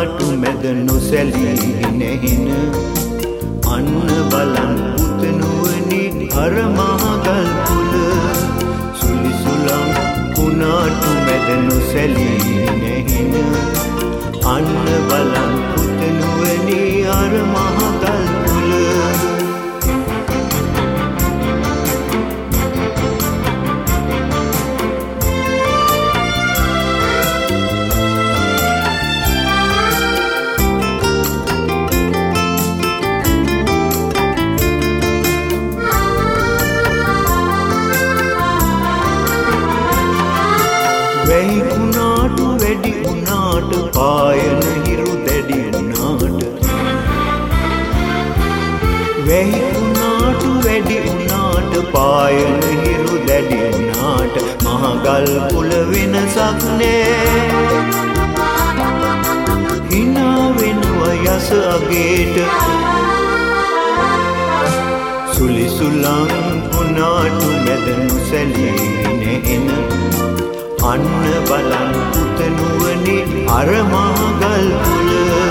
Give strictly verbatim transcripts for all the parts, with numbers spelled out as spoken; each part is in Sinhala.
කුණාටු මැද නොසැලී නැහින අන්න බලන් පුතනුවනි අර මහගල් කුල සුලි සුලං කුණාටු මැද නොසැලී නැහින අන්න බලන් පුතනුවනි අර මහගල් කුල වැහි කුණාටු වැඩි වුණාට පායන හිරු දැඩි වුණාට වැහි කුණාටු වැඩි වුණාට පායන හිරු දැඩි වුණාට මහගල් කුල වෙනසක් නෑ හිනා වෙනවා යස අගේට සුලි සුලං කුණාටු මැද නොසැලී නැහෙන අන්න බලන් පුතනුවනි අර මහගල් කුල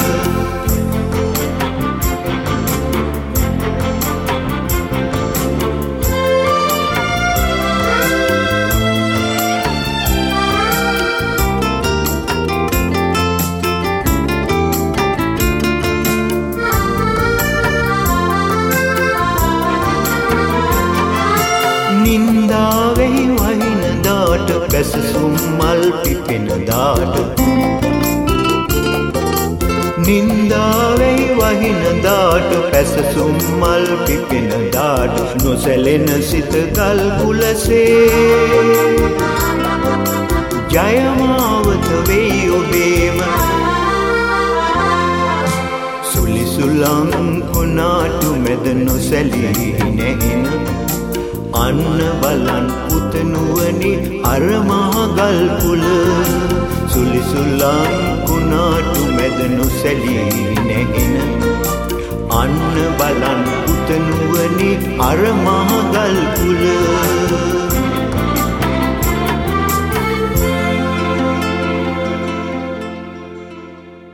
නින්දාවෙහි වහින දාට පැසසුම් මල් පිපෙන දාට නින්දාවෙහි වහින දාට පැසසුම් මල් පිපෙන දාට නොසැලෙන සිත ගල් කුලසේ ජයමාවත වෙයි ඔබේම සුලි සුලං කුණාටු මැද නොසැලී නැහින අන්න බලන් පුතනුවනි අර මහගල් කුල සුලි සුලං කුණාටු මැද නොසැලී නැහෙන අන්න බලන් පුතනුවනි අර මහගල් කුල